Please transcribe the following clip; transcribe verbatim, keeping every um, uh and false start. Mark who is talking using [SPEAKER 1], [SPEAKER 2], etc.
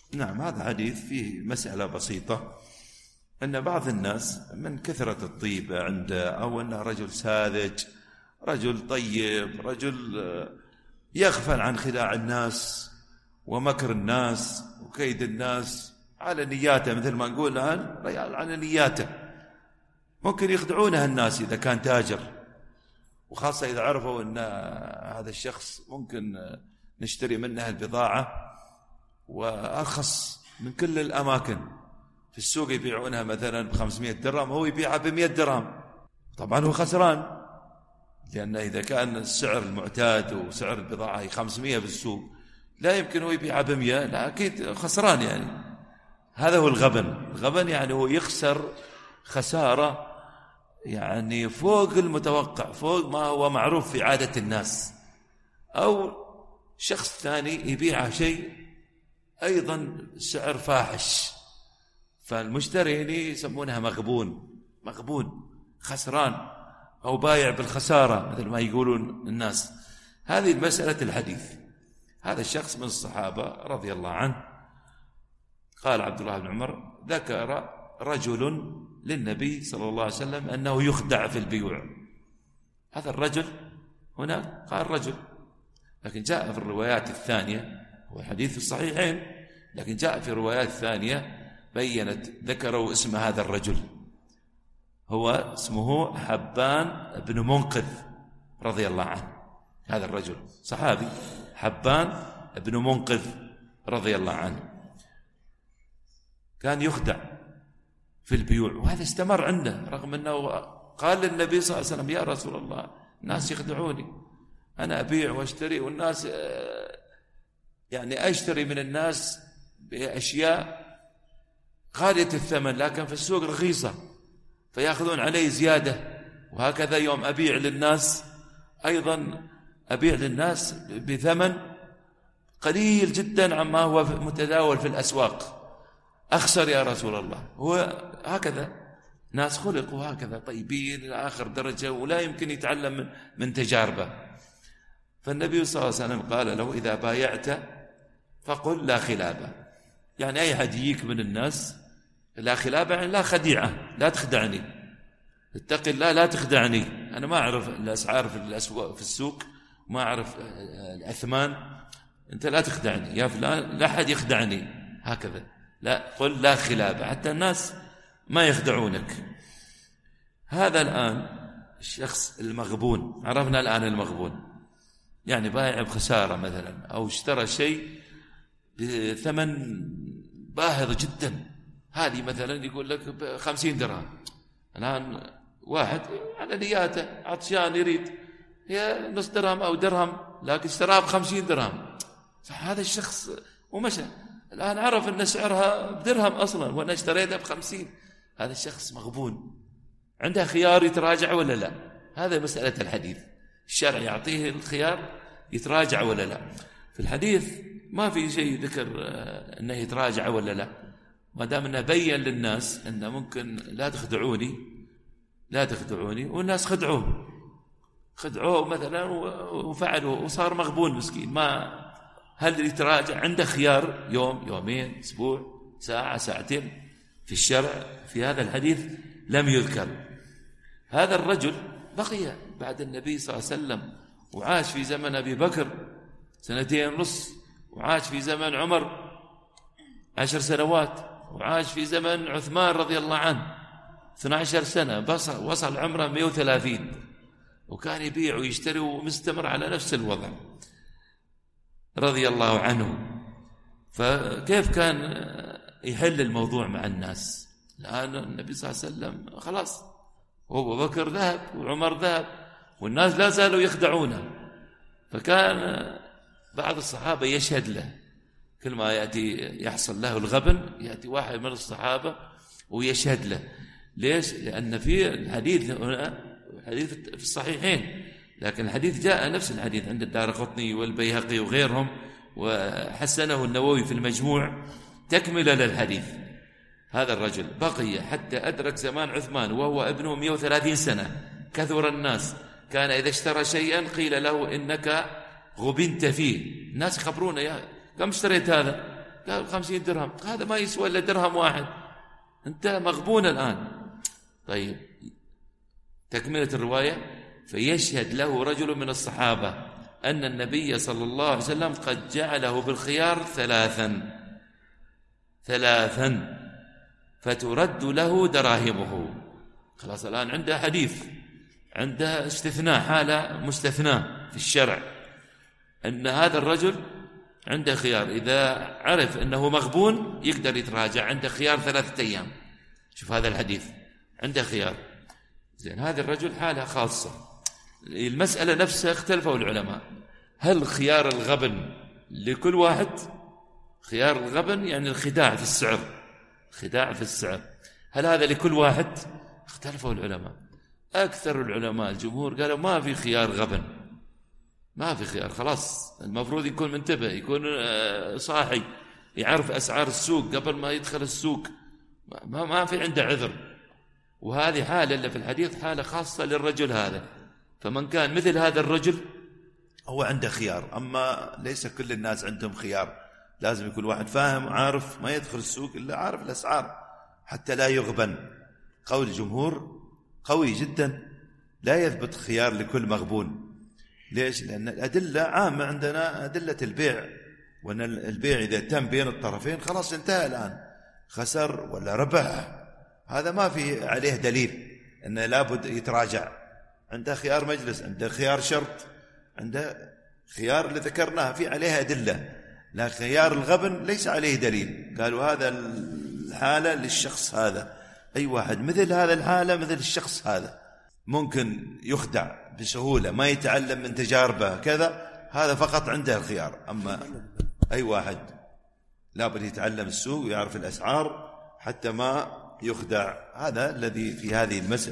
[SPEAKER 1] نعم، هذا حديث فيه مسألة بسيطة، أن بعض الناس من كثرة الطيبة عنده، أو أنه رجل ساذج، رجل طيب، رجل يغفل عن خداع الناس ومكر الناس وكيد الناس، على نياته، مثل ما نقول الآن على نياته. ممكن يخدعونه الناس إذا كان تاجر، وخاصة إذا عرفوا أن هذا الشخص ممكن نشتري منه البضاعة وأرخص من كل الأماكن. في السوق يبيعونها مثلا بخمسمائة درهم، هو يبيعها بمئة درهم، طبعا هو خسران، لأن إذا كان السعر المعتاد وسعر البضاعة هي خمسمائة في السوق، لا يمكن هو يبيعها بمئة، لا أكيد خسران. يعني هذا هو الغبن. الغبن يعني هو يخسر خسارة يعني فوق المتوقع، فوق ما هو معروف في عادة الناس. أو شخص ثاني يبيع شيء أيضا سعر فاحش، فالمشتري يسمونها مغبون، مغبون خسران، أو بايع بالخسارة مثل ما يقولون الناس. هذه مسألة الحديث. هذا الشخص من الصحابة رضي الله عنه، قال عبد الله بن عمر: ذكر رجل للنبي صلى الله عليه وسلم أنه يخدع في البيوع. هذا الرجل هنا قال رجل، لكن جاء في الروايات الثانية، هو الحديث في الصحيحين، لكن جاء في الروايات الثانية بيّنت ذكروا اسم هذا الرجل، هو اسمه حبان بن منقذ رضي الله عنه. هذا الرجل صحابي، حبان بن منقذ رضي الله عنه، كان يخدع في البيوع، وهذا استمر عنده، رغم أنه قال للنبي صلى الله عليه وسلم: يا رسول الله، الناس يخدعوني، أنا أبيع واشتري، والناس يعني أشتري من الناس بأشياء غالية الثمن لكن في السوق رخيصة، فيأخذون علي زيادة. وهكذا يوم أبيع للناس أيضا أبيع للناس بثمن قليل جدا عما هو متداول في الأسواق، أخسر يا رسول الله. هو هكذا ناس خلقوا هكذا، طيبين إلى آخر درجة، ولا يمكن يتعلم من, من تجاربه. فالنبي صلى الله عليه وسلم قال له: إذا بايعت فقل لا خلابة، يعني أي حد يجيك من الناس لا خلابة، يعني لا خديعة، لا تخدعني، اتق الله لا تخدعني، أنا ما أعرف الأسعار في الأسواق في السوق، ما أعرف الأثمان، أنت لا تخدعني يا فلان، لا أحد يخدعني، هكذا، لا، قل لا خلابة، حتى الناس ما يخدعونك. هذا الآن الشخص المغبون، عرفنا الآن المغبون، يعني بايع بخسارة مثلا، أو اشترى شيء بثمن باهظ جدا، هذه مثلا يقول لك بخمسين درهم، الآن واحد على نياته عطشان يريد هي نص درهم أو درهم، لكن اشتراها بخمسين درهم، هذا الشخص ومشى، الآن عرف أن سعرها بدرهم أصلا وأنا اشتريتها بخمسين. هذا الشخص مغبون، عنده خيار يتراجع ولا لا؟ هذا مسألة الحديث، الشرع يعطيه الخيار يتراجع ولا لا. في الحديث ما في شيء ذكر أنه يتراجع ولا لا، ما دام أنه بيّن للناس أنه ممكن لا تخدعوني، لا تخدعوني، والناس خدعوه خدعوه مثلا وفعلوا وصار مغبون مسكين. ما هل يتراجع؟ عنده خيار يوم، يومين، أسبوع، ساعة، ساعتين. في الشرع في هذا الحديث لم يذكر. هذا الرجل بقي بعد النبي صلى الله عليه وسلم، وعاش في زمن أبي بكر سنتين ونص، وعاش في زمن عمر عشر سنوات، وعاش في زمن عثمان رضي الله عنه اثنتي عشرة سنة، وصل عمره مئة وثلاثين، وكان يبيع ويشتري ومستمر على نفس الوضع رضي الله عنه. فكيف كان يحل الموضوع مع الناس؟ الآن النبي صلى الله عليه وسلم خلاص، وأبو بكر ذهب وعمر ذهب، والناس لا زالوا يخدعونه. فكان بعض الصحابة يشهد له، كل ما يأتي يحصل له الغبن يأتي واحد من الصحابة ويشهد له. ليش؟ لأن في الحديث هنا حديث في الصحيحين، لكن الحديث جاء نفس الحديث عند الدارقطني والبيهقي وغيرهم، وحسنه النووي في المجموع تكملة للحديث. هذا الرجل بقي حتى أدرك زمان عثمان وهو ابنه مئة وثلاثين سنة، كثر الناس، كان إذا اشترى شيئا قيل له إنك غبنت فيه، الناس يخبرونه: يا كم اشتريت هذا؟ قال خمسين درهم، هذا ما يسوى إلا درهم واحد، أنت مغبون الآن. طيب تكملة الرواية: فيشهد له رجل من الصحابة أن النبي صلى الله عليه وسلم قد جعله بالخيار ثلاثا ثلاثا فترد له دراهمه. خلاص الآن عنده حديث، عنده استثناء، حالة مستثناء في الشرع، أن هذا الرجل عنده خيار، إذا عرف أنه مغبون يقدر يتراجع، عنده خيار ثلاثة أيام. شوف هذا الحديث، عنده خيار. زين، هذا الرجل حالة خاصة. المسألة نفسها اختلفوا العلماء، هل خيار الغبن لكل واحد؟ خيار الغبن يعني الخداع في السعر، خداع في السعر، هل هذا لكل واحد؟ اختلفوا العلماء. أكثر العلماء الجمهور قالوا ما في خيار غبن، ما في خيار، خلاص المفروض يكون منتبه، يكون صاحي، يعرف أسعار السوق قبل ما يدخل السوق، ما, ما في عنده عذر. وهذه حالة اللي في الحديث حالة خاصة للرجل هذا، فمن كان مثل هذا الرجل
[SPEAKER 2] هو عنده خيار. أما ليس كل الناس عندهم خيار، لازم يكون واحد فاهم عارف، ما يدخل السوق إلا عارف الأسعار حتى لا يغبن. قول الجمهور قوي جدا، لا يثبت خيار لكل مغبون. ليش؟ لأن الأدلة عامة عندنا، أدلة البيع، وأن البيع إذا تم بين الطرفين خلاص انتهى الآن، خسر ولا ربح هذا ما في عليه دليل أنه لابد يتراجع. عنده خيار مجلس، عنده خيار شرط، عنده خيار اللي ذكرناها في عليها أدلة، لكن خيار الغبن ليس عليه دليل. قالوا هذا الحالة للشخص هذا، أي واحد مثل هذا الحالة مثل الشخص هذا ممكن يخدع بسهولة، ما يتعلم من تجاربه كذا، هذا فقط عنده الخيار. أما أي واحد لابد يتعلم السوق ويعرف الأسعار حتى ما يخدع. هذا الذي في هذه المسألة.